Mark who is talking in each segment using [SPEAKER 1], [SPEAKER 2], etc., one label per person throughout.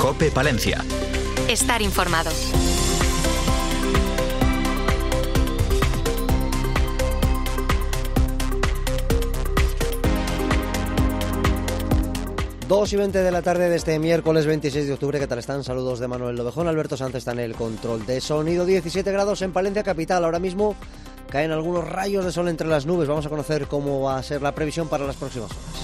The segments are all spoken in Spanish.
[SPEAKER 1] COPE Palencia.
[SPEAKER 2] Estar informado.
[SPEAKER 3] Dos y 20 de la tarde de este miércoles 26 de octubre. ¿Qué tal están? Saludos de Manuel Lobejón. Alberto Sánchez está en el control de sonido. 17 grados en Palencia capital. Ahora mismo caen algunos rayos de sol entre las nubes. Vamos a conocer cómo va a ser la previsión para las próximas horas.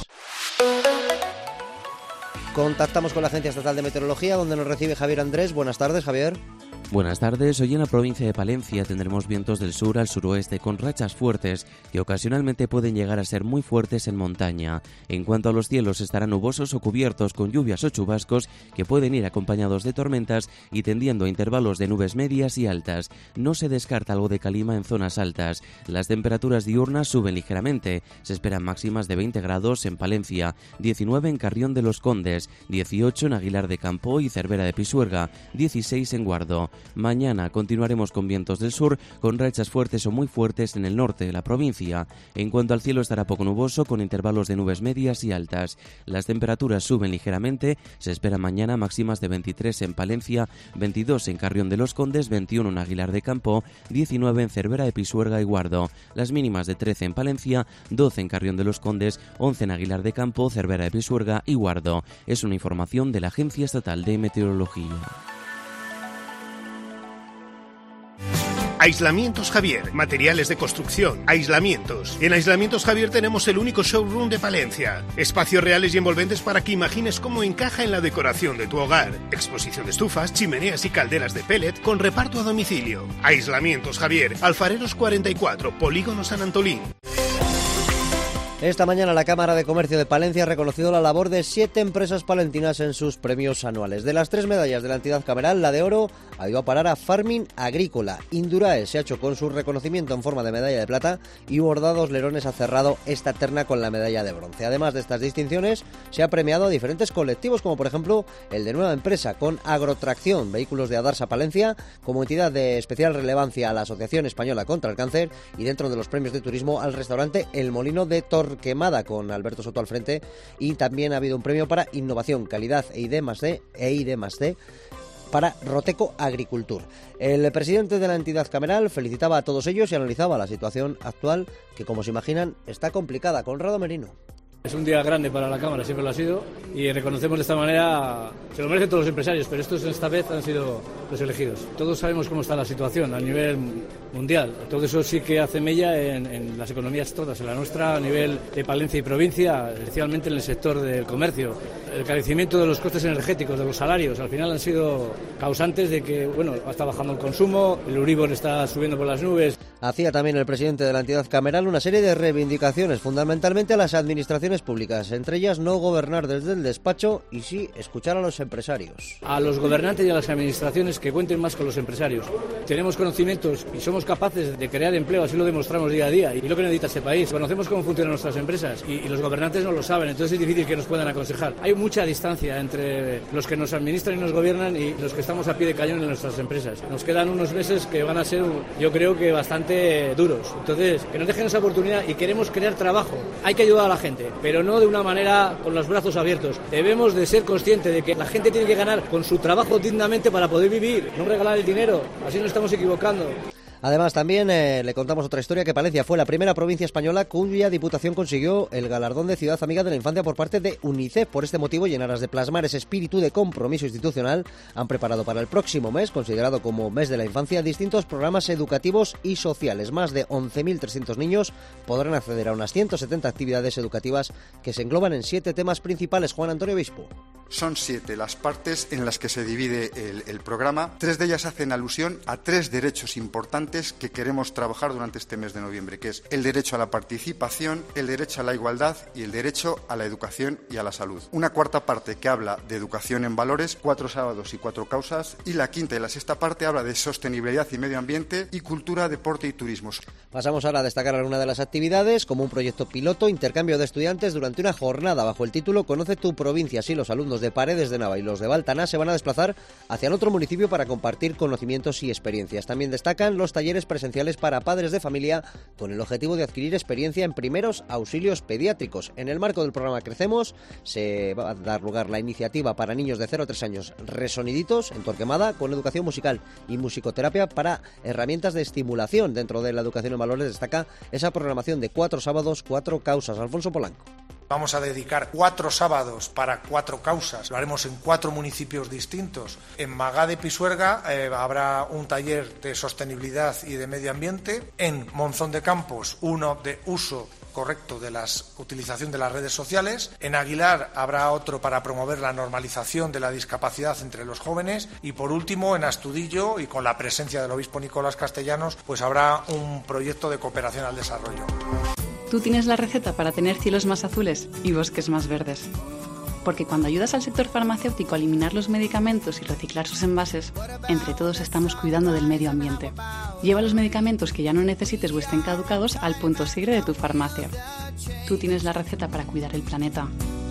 [SPEAKER 3] Contactamos con la Agencia Estatal de Meteorología, donde nos recibe Javier Andrés. Buenas tardes, Javier.
[SPEAKER 4] Buenas tardes. Hoy en la provincia de Palencia tendremos vientos del sur al suroeste con rachas fuertes que ocasionalmente pueden llegar a ser muy fuertes en montaña. En cuanto a los cielos, estarán nubosos o cubiertos con lluvias o chubascos que pueden ir acompañados de tormentas y tendiendo a intervalos de nubes medias y altas. No se descarta algo de calima en zonas altas. Las temperaturas diurnas suben ligeramente. Se esperan máximas de 20 grados en Palencia, 19 en Carrión de los Condes, 18 en Aguilar de Campo y Cervera de Pisuerga, 16 en Guardo. Mañana continuaremos con vientos del sur, con rachas fuertes o muy fuertes en el norte de la provincia. En cuanto al cielo, estará poco nuboso, con intervalos de nubes medias y altas. Las temperaturas suben ligeramente. Se espera mañana máximas de 23 en Palencia, 22 en Carrión de los Condes, 21 en Aguilar de Campo, 19 en Cervera de Pisuerga y Guardo. Las mínimas de 13 en Palencia, 12 en Carrión de los Condes, 11 en Aguilar de Campo, Cervera de Pisuerga y Guardo. Es una información de la Agencia Estatal de Meteorología.
[SPEAKER 5] Aislamientos Javier, materiales de construcción, aislamientos. En Aislamientos Javier tenemos el único showroom de Palencia. Espacios reales y envolventes para que imagines cómo encaja en la decoración de tu hogar. Exposición de estufas, chimeneas y calderas de pellet con reparto a domicilio. Aislamientos Javier, Alfareros 44, Polígono San Antolín.
[SPEAKER 3] Esta mañana la Cámara de Comercio de Palencia ha reconocido la labor de 7 empresas palentinas en sus premios anuales. De las 3 medallas de la entidad cameral, la de oro ha ido a parar a Farming Agrícola. Indurae se ha hecho con su reconocimiento en forma de medalla de plata y Bordados Lerones ha cerrado esta terna con la medalla de bronce. Además de estas distinciones, se ha premiado a diferentes colectivos, como por ejemplo el de Nueva Empresa con Agrotracción, Vehículos de Adarsa Palencia, como entidad de especial relevancia a la Asociación Española contra el Cáncer, y dentro de los premios de turismo al restaurante El Molino de Torquemada, con Alberto Soto al frente, y también ha habido un premio para innovación, calidad e ID+D para Roteco Agricultur. El presidente de la entidad cameral felicitaba a todos ellos y analizaba la situación actual, que como se imaginan está complicada. Conrado Merino.
[SPEAKER 6] Es un día grande para la Cámara, siempre lo ha sido, y reconocemos de esta manera, se lo merecen todos los empresarios, pero estos esta vez han sido los elegidos. Todos sabemos cómo está la situación a nivel mundial, todo eso sí que hace mella en las economías todas, en la nuestra a nivel de Palencia y provincia, especialmente en el sector del comercio. El carecimiento de los costes energéticos, de los salarios, al final han sido causantes de que, está bajando el consumo, el Euribor está subiendo por las nubes.
[SPEAKER 3] Hacía también el presidente de la entidad cameral una serie de reivindicaciones, fundamentalmente a las administraciones públicas, entre ellas no gobernar desde el despacho y sí escuchar a los empresarios.
[SPEAKER 6] A los gobernantes y a las administraciones que cuenten más con los empresarios. Tenemos conocimientos y somos capaces de crear empleo, así lo demostramos día a día, y lo que necesita este país. Conocemos cómo funcionan nuestras empresas y los gobernantes no lo saben, entonces es difícil que nos puedan aconsejar. Hay mucha distancia entre los que nos administran y nos gobiernan y los que estamos a pie de cañón en nuestras empresas. Nos quedan unos meses que van a ser, yo creo que bastante duros. Entonces, que nos dejen esa oportunidad y queremos crear trabajo. Hay que ayudar a la gente, pero no de una manera con los brazos abiertos. Debemos de ser conscientes de que la gente tiene que ganar con su trabajo dignamente para poder vivir, no regalar el dinero. Así nos estamos equivocando.
[SPEAKER 3] Además, también le contamos otra historia, que Palencia fue la primera provincia española cuya Diputación consiguió el galardón de Ciudad Amiga de la Infancia por parte de UNICEF. Por este motivo, y en aras de plasmar ese espíritu de compromiso institucional, han preparado para el próximo mes, considerado como Mes de la Infancia, distintos programas educativos y sociales. Más de 11.300 niños podrán acceder a unas 170 actividades educativas que se engloban en 7 temas principales. Juan Antonio Obispo.
[SPEAKER 7] Son 7 las partes en las que se divide el programa. 3 de ellas hacen alusión a 3 derechos importantes que queremos trabajar durante este mes de noviembre, que es el derecho a la participación, el derecho a la igualdad y el derecho a la educación y a la salud. Una cuarta parte que habla de educación en valores, 4 sábados y 4 causas, y la quinta y la sexta parte habla de sostenibilidad y medio ambiente y cultura, deporte y turismo.
[SPEAKER 3] Pasamos ahora a destacar alguna de las actividades, como un proyecto piloto, intercambio de estudiantes durante una jornada bajo el título Conoce tu provincia. Así los alumnos alumnos de Paredes de Nava y los de Baltanás se van a desplazar hacia el otro municipio para compartir conocimientos y experiencias. También destacan los talleres presenciales para padres de familia con el objetivo de adquirir experiencia en primeros auxilios pediátricos. En el marco del programa Crecemos se va a dar lugar la iniciativa para niños de 0 a 3 años Resoniditos en Torquemada, con educación musical y musicoterapia para herramientas de estimulación. Dentro de la educación en valores destaca esa programación de 4 sábados, 4 causas. Alfonso Polanco.
[SPEAKER 1] Vamos a dedicar 4 sábados para 4 causas. Lo haremos en 4 municipios distintos. En Magá de Pisuerga habrá un taller de sostenibilidad y de medio ambiente. En Monzón de Campos, uno de uso correcto de la utilización de las redes sociales. En Aguilar habrá otro para promover la normalización de la discapacidad entre los jóvenes. Y por último, en Astudillo, y con la presencia del obispo Nicolás Castellanos, pues habrá un proyecto de cooperación al desarrollo.
[SPEAKER 8] Tú tienes la receta para tener cielos más azules y bosques más verdes. Porque cuando ayudas al sector farmacéutico a eliminar los medicamentos y reciclar sus envases, entre todos estamos cuidando del medio ambiente. Lleva los medicamentos que ya no necesites o estén caducados al punto sigre de tu farmacia. Tú tienes la receta para cuidar el planeta.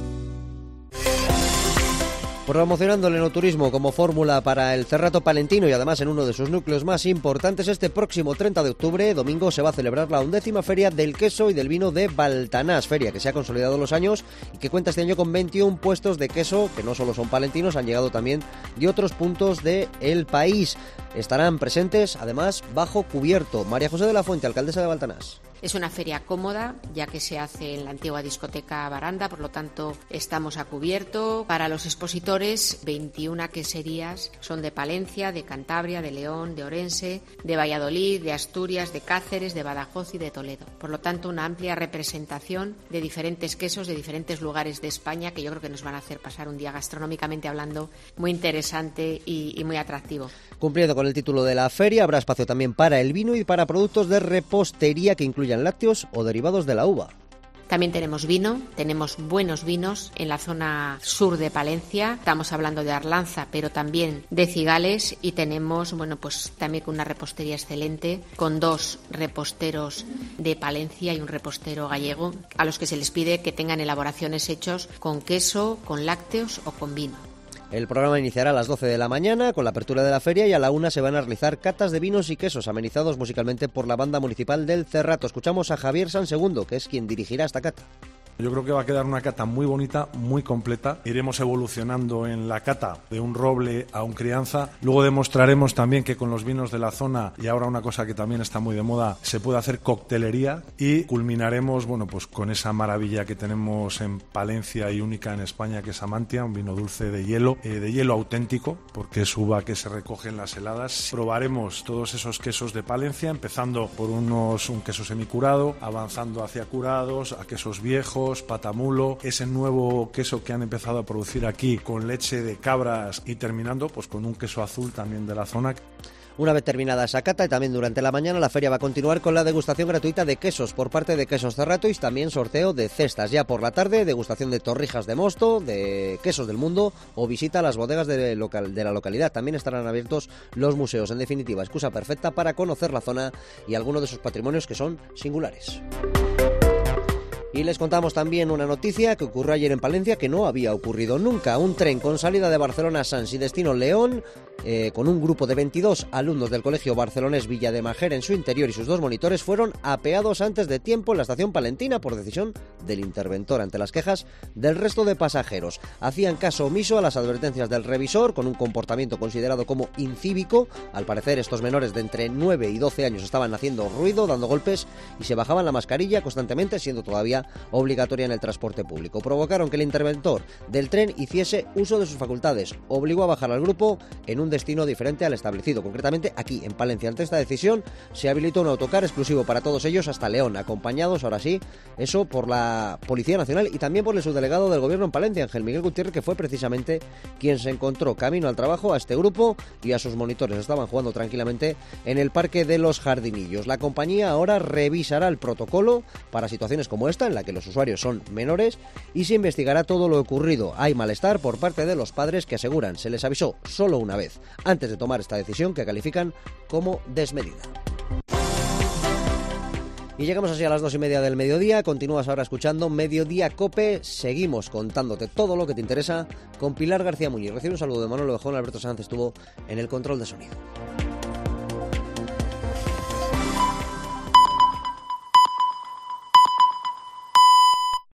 [SPEAKER 3] Promocionando el enoturismo como fórmula para el Cerrato Palentino y además en uno de sus núcleos más importantes, este próximo 30 de octubre, domingo, se va a celebrar la 11ª Feria del Queso y del Vino de Baltanás, feria que se ha consolidado los años y que cuenta este año con 21 puestos de queso, que no solo son palentinos, han llegado también de otros puntos del país. Estarán presentes, además, bajo cubierto. María José de la Fuente, alcaldesa de Baltanás.
[SPEAKER 2] Es una feria cómoda, ya que se hace en la antigua discoteca Baranda, por lo tanto estamos a cubierto. Para los expositores, 21 queserías son de Palencia, de Cantabria, de León, de Orense, de Valladolid, de Asturias, de Cáceres, de Badajoz y de Toledo. Por lo tanto, una amplia representación de diferentes quesos de diferentes lugares de España que yo creo que nos van a hacer pasar un día gastronómicamente hablando muy interesante y muy atractivo.
[SPEAKER 3] Cumpliendo con el título de la feria, habrá espacio también para el vino y para productos de repostería que incluyan lácteos o derivados de la uva.
[SPEAKER 2] También tenemos vino, tenemos buenos vinos en la zona sur de Palencia. Estamos hablando de Arlanza, pero también de Cigales, y tenemos, pues también una repostería excelente con 2 reposteros de Palencia y un repostero gallego, a los que se les pide que tengan elaboraciones hechos con queso, con lácteos o con vino.
[SPEAKER 3] El programa iniciará a las 12 de la mañana con la apertura de la feria y a la 1 se van a realizar catas de vinos y quesos amenizados musicalmente por la banda municipal del Cerrato. Escuchamos a Javier Sansegundo, que es quien dirigirá esta cata.
[SPEAKER 9] Yo creo que va a quedar una cata muy bonita, muy completa. Iremos evolucionando en la cata de un roble a un crianza. Luego demostraremos también que con los vinos de la zona, y ahora una cosa que también está muy de moda, se puede hacer coctelería, y culminaremos con esa maravilla que tenemos en Palencia y única en España, que es Amantia, un vino dulce de hielo auténtico, porque es uva que se recoge en las heladas. Probaremos todos esos quesos de Palencia, empezando por un queso semicurado, avanzando hacia curados, a quesos viejos, patamulo, ese nuevo queso que han empezado a producir aquí con leche de cabras, y terminando con un queso azul también de la zona.
[SPEAKER 3] Una vez terminada esa cata y también durante la mañana, la feria va a continuar con la degustación gratuita de quesos por parte de Quesos Cerrato y también sorteo de cestas. Ya por la tarde, degustación de torrijas de mosto, de quesos del mundo o visita a las bodegas de la localidad. También estarán abiertos los museos. En definitiva, excusa perfecta para conocer la zona y algunos de sus patrimonios que son singulares. Y les contamos también una noticia que ocurrió ayer en Palencia que no había ocurrido nunca. Un tren con salida de Barcelona Sants y destino León, con un grupo de 22 alumnos del colegio barcelonés Villa de Majer en su interior y sus 2 monitores, fueron apeados antes de tiempo en la estación palentina por decisión del interventor ante las quejas del resto de pasajeros. Hacían caso omiso a las advertencias del revisor con un comportamiento considerado como incívico. Al parecer, estos menores de entre 9 y 12 años estaban haciendo ruido, dando golpes y se bajaban la mascarilla constantemente, siendo todavía obligatoria en el transporte público. Provocaron que el interventor del tren hiciese uso de sus facultades. Obligó a bajar al grupo en un destino diferente al establecido. Concretamente, aquí en Palencia. Ante esta decisión, se habilitó un autocar exclusivo para todos ellos hasta León, acompañados, ahora sí, eso por la Policía Nacional y también por el subdelegado del Gobierno en Palencia, Ángel Miguel Gutiérrez, que fue precisamente quien se encontró camino al trabajo a este grupo y a sus monitores. Estaban jugando tranquilamente en el Parque de los Jardinillos. La compañía ahora revisará el protocolo para situaciones como esta, en la que los usuarios son menores, y se investigará todo lo ocurrido. Hay malestar por parte de los padres que aseguran se les avisó solo una vez antes de tomar esta decisión que califican como desmedida. Y llegamos así a las 2:30 del mediodía. Continúas ahora escuchando Mediodía Cope. Seguimos contándote todo lo que te interesa con Pilar García Muñiz. Recibe un saludo de Manolo Bejón. Alberto Sanz estuvo en el control de sonido.